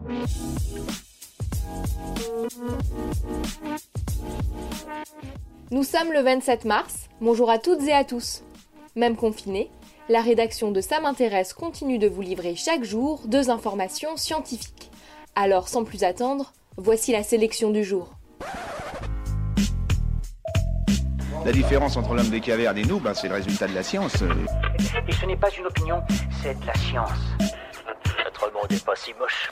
Nous sommes le 27 mars, bonjour à toutes et à tous. Même confinés, la rédaction de Ça m'intéresse continue de vous livrer chaque jour 2 informations scientifiques. Alors sans plus attendre, voici la sélection du jour. La différence entre l'homme des cavernes et nous, c'est le résultat de la science. Et ce n'est pas une opinion, c'est de la science. Notre monde n'est pas si moche.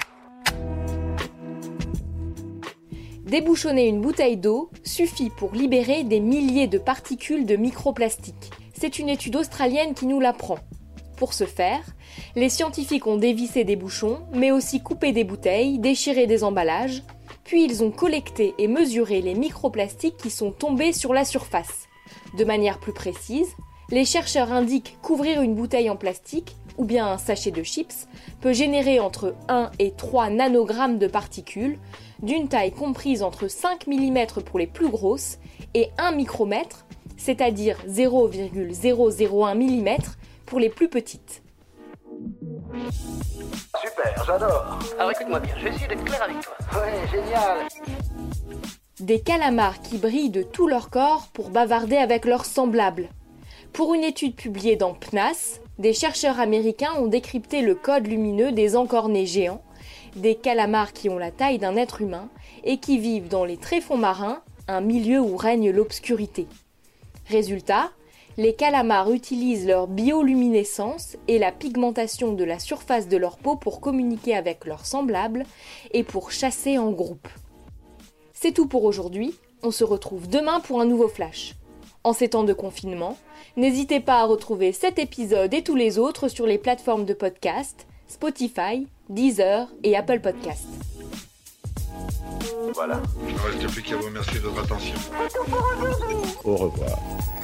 Débouchonner une bouteille d'eau suffit pour libérer des milliers de particules de microplastiques. C'est une étude australienne qui nous l'apprend. Pour ce faire, les scientifiques ont dévissé des bouchons, mais aussi coupé des bouteilles, déchiré des emballages, puis ils ont collecté et mesuré les microplastiques qui sont tombés sur la surface. De manière plus précise, les chercheurs indiquent qu'ouvrir une bouteille en plastique, ou bien un sachet de chips, peut générer entre 1 et 3 nanogrammes de particules, d'une taille comprise entre 5 mm pour les plus grosses et 1 micromètre, c'est-à-dire 0,001 mm pour les plus petites. Super, j'adore. Alors écoute-moi bien, je vais essayer d'être clair avec toi. Ouais, génial. Des calamars qui brillent de tout leur corps pour bavarder avec leurs semblables. Pour une étude publiée dans PNAS, des chercheurs américains ont décrypté le code lumineux des encornets géants, des calamars qui ont la taille d'un être humain et qui vivent dans les tréfonds marins, un milieu où règne l'obscurité. Résultat, les calamars utilisent leur bioluminescence et la pigmentation de la surface de leur peau pour communiquer avec leurs semblables et pour chasser en groupe. C'est tout pour aujourd'hui, on se retrouve demain pour un nouveau flash. En ces temps de confinement, n'hésitez pas à retrouver cet épisode et tous les autres sur les plateformes de podcast, Spotify, Deezer et Apple Podcasts. Voilà. Il ne reste plus qu'à vous remercier de votre attention. Au revoir.